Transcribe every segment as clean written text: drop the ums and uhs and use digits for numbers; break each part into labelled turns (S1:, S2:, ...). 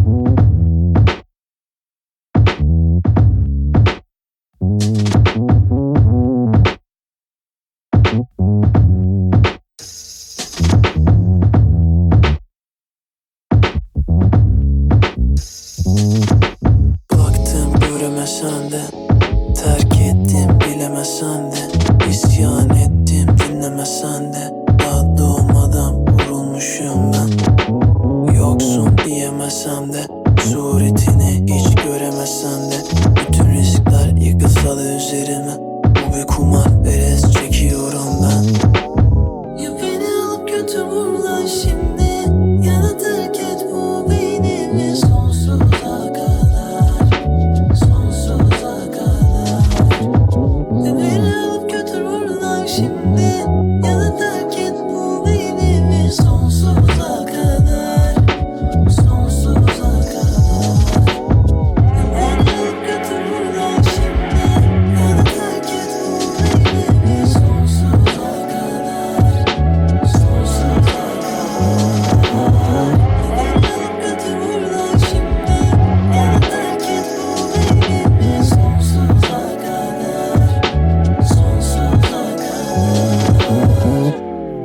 S1: Baktım göremesen de, terk ettim bilemesen de, isyan ettim dinlemesen de, daha doğmadan vurulmuşum ben. Yoksun diyemesem de, suretini hiç göremesem de, bütün riskler yıkılsa da üzerime, bu bir kumar, berez çekiyorum ben. Ya beni alıp götür buradan şimdi, ya da terk et bu beynimi sonsuza kadar, sonsuza kadar. Ya beni alıp götür buradan şimdi, ya da terk et bu beynimi sonsuza kadar, sonsuza kadar. Ya beni alıp götür buradan şimdi, ya da terk et bu beynimi sonsuza kadar, sonsuza kadar. Ya beni alıp götür buradan şimdi, ya da terk et bu beynimi sonsuza kadar, sonsuza kadar.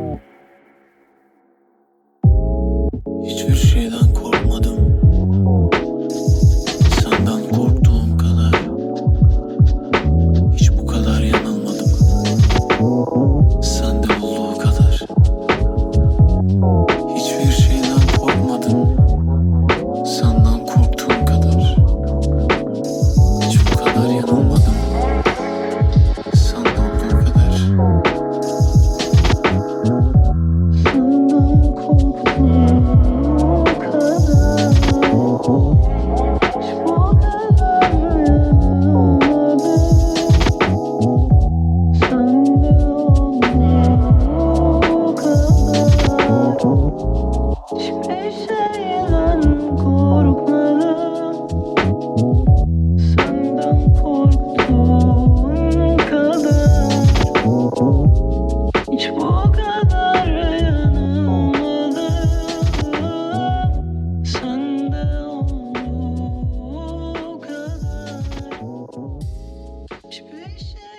S1: Hiçbir şeyden korkmadım, senden korktuğum kadar. Hiç bu kadar yanılmadım, sende olduğu kadar. Hiçbir şeyden korkmadım, senden korktuğum kadar. Hiç bu kadar yanılmadım, sende olduğu kadar. Senden korktuğum kadar. Hiç bu kadar yanılmadım, sende olduğu kadar. Hiçbir şeyden korkmadım, senden korktuğum kadar. Hiç bu kadar yanılmadım, sende olduğu kadar. Hiçbir şey